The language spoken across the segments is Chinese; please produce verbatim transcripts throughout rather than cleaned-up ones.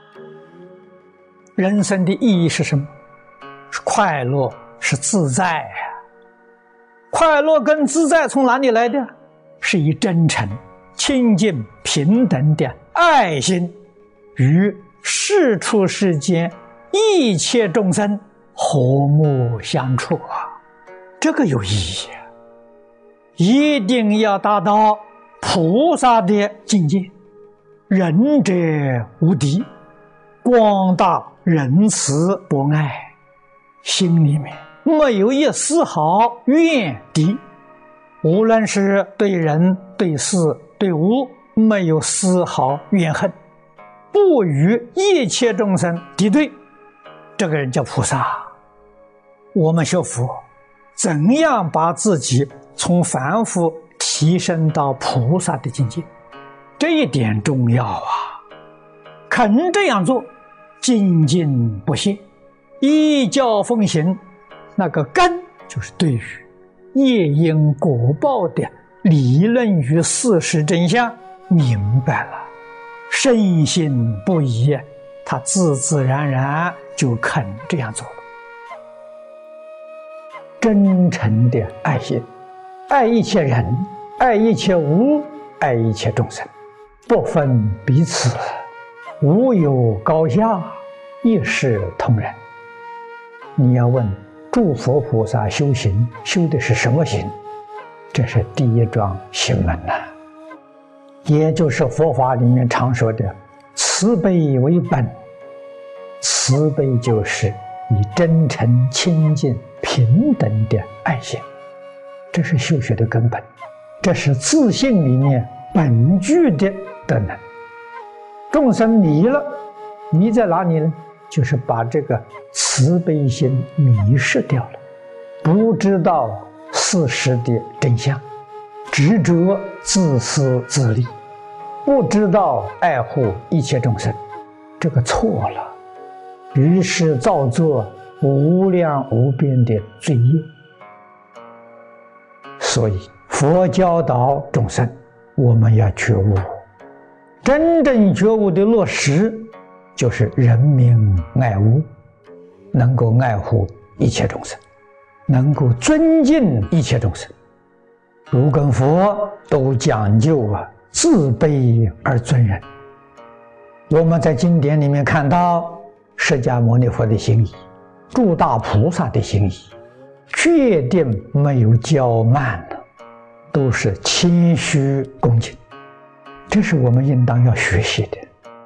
人生的意义是什么？是快乐，是自在啊！快乐跟自在从哪里来的？是以真诚、清净、平等的爱心，与世出世间一切众生和睦相处啊！这个有意义啊！一定要达到菩萨的境界，仁者无敌，广大仁慈博爱，心里面没有一丝毫怨敌，无论是对人、对事、对物，没有丝毫怨恨，不与一切众生敌对，这个人叫菩萨。我们学佛，怎样把自己从凡夫提升到菩萨的境界？这一点重要啊！肯这样做，精进不懈，依教奉行，那个根就是对于业因果报的理论与事实真相明白了，深信不疑，他自自然然就肯这样做了。真诚的爱心，爱一切人，爱一切物，爱一切众生，不分彼此，无有高下，一视同仁。你要问诸佛菩萨修行修的是什么行？这是第一桩行门呐、啊，也就是佛法里面常说的慈悲为本。慈悲就是以真诚、清净、平等的爱心，这是修学的根本，这是自信里面本具的德能。众生迷了，迷在哪里呢？就是把这个慈悲心迷失掉了，不知道事实的真相，执着自私自利，不知道爱护一切众生，这个错了，于是造作无量无边的罪业。所以佛教导众生，我们要觉悟，真正觉悟的落实就是人民爱物，能够爱护一切众生，能够尊敬一切众生。儒跟佛都讲究啊，自卑而尊人。我们在经典里面看到释迦牟尼佛的行仪，诸大菩萨的行仪，确定没有骄慢的，都是谦虚恭敬，这是我们应当要学习的。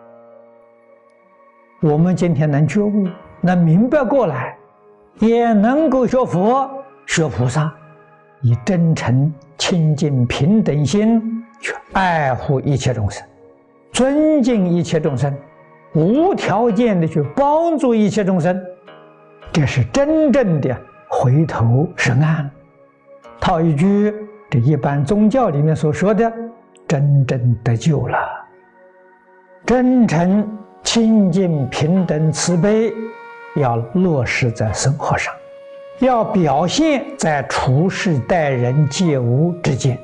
我们今天能觉悟，能明白过来，也能够学佛学菩萨，以真诚、清净、平等心去爱护一切众生，尊敬一切众生，无条件的去帮助一切众生，这是真正的回头是岸。套一句这一般宗教里面所说的，真正得救了。真诚、清净、平等、慈悲要落实在生活上，要表现在处事待人接物之间，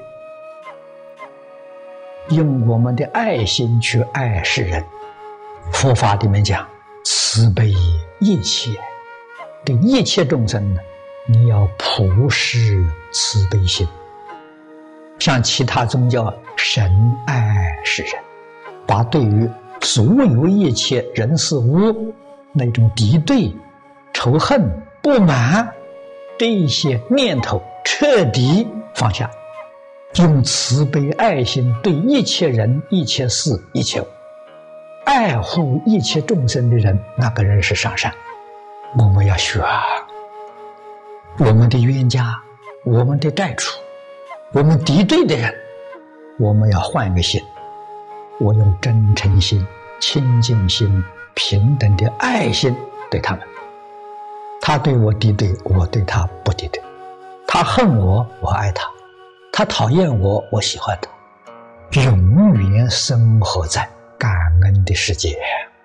用我们的爱心去爱世人。佛法里面讲慈悲一切，对一切众生呢，你要普施慈悲心。像其他宗教神爱世人，把对于所有一切人事物那种敌对、仇恨、不满这些念头彻底放下，用慈悲爱心对一切人、一切事、一切物，爱护一切众生的人，那个人是上善。我们要学啊，我们的冤家，我们的债主，我们敌对的人，我们要换一个心，我用真诚心、清净心、平等的爱心对他们。他对我敌对，我对他不敌对；他恨我，我爱他；他讨厌我，我喜欢他。永远生活在感恩的世界。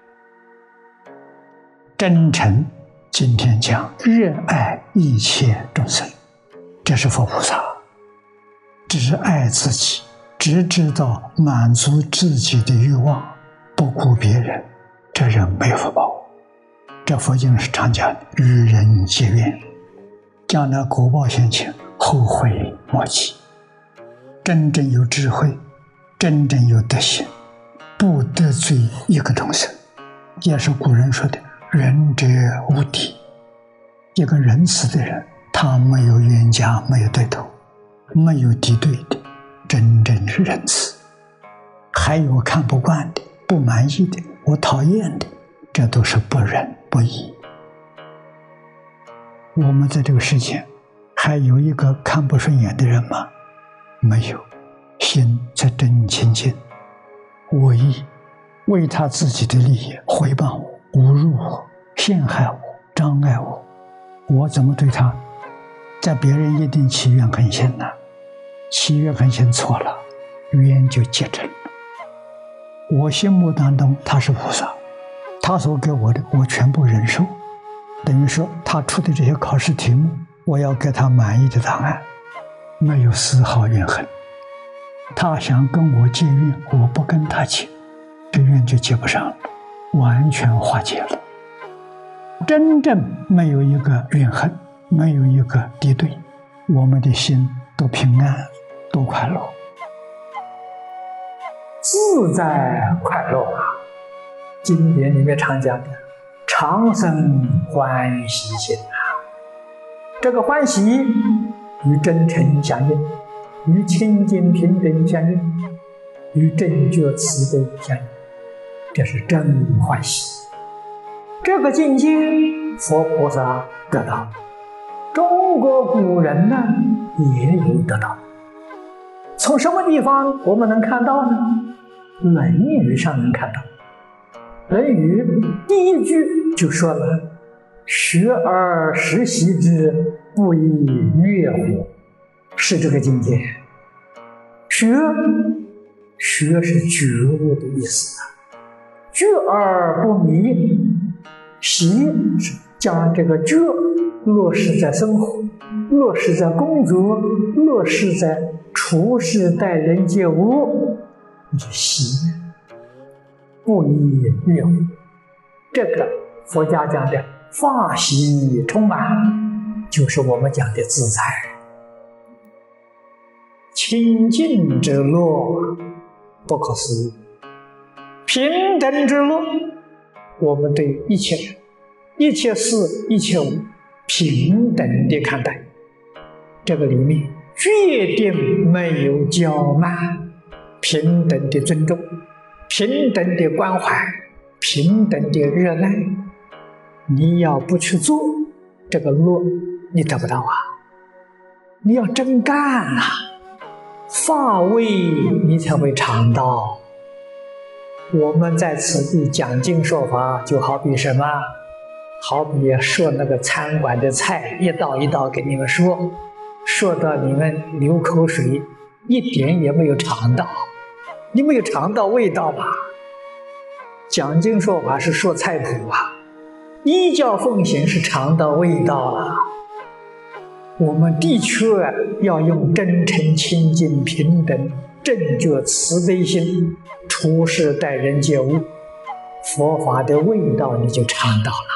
真诚，今天讲热爱一切众生，这是佛菩萨，只爱自己，只知道满足自己的欲望，不顾别人， 这人没有福报。这佛经是常讲的，与人结怨，将来果报现前，后悔莫及。真正有智慧，真正有德行，不得罪一个众生，也是古人说的仁者无敌。一个仁慈的人，他没有冤家，没有对头，没有敌对的，真正是仁慈。还有看不惯的，不满意的，我讨厌的，这都是不仁不义。我们在这个世界还有一个看不顺眼的人吗？没有，心才真清净。我意为他自己的利益回谤我、侮辱我、陷害我、障碍我，我怎么对他？在别人一定起怨恨心呢？起怨恨心错了，冤就结成了。我心目当中他是菩萨，他所给我的我全部忍受，等于说他出的这些考试题目，我要给他满意的答案，没有丝毫怨恨。他想跟我结怨，我不跟他结，这怨就结不上了，完全化解了。真正没有一个怨恨，没有一个敌对，我们的心都平安，都快乐，自在快乐啊！经典里面常讲的常生欢喜心啊，这个欢喜与真诚相应，与清净平等相应，与正觉慈悲相应，这是真欢喜。这个境界佛菩萨得到，中国古人呢也有得到。从什么地方我们能看到呢？《论语》上能看到。《论语》第一句就说了：“学而时习之，不亦说乎？”是这个境界。学，学是觉悟的意思啊。觉而不迷，习是将这个觉落实在生活，落实在工作，落实在处事待人接物，你就习。不亦说乎？这个佛家讲的法喜充满，就是我们讲的自在。清净之乐不可思议，平等之乐，我们对一切人、一切事、一切物平等地看待，这个里面决定没有骄慢，平等的尊重，平等的关怀，平等的热爱。你要不去做这个乐，你得不到啊！你要真干啊，法味你才会尝到。我们在此地讲经说法，就好比什么？好比说那个餐馆的菜，一道一道给你们说，说到你们流口水，一点也没有尝到。你没有尝到味道吧？讲经说法是说菜谱啊，依教奉行是尝到味道了。我们的确要用真诚、清净、平等、正觉、慈悲心处事待人接物，佛法的味道你就尝到了。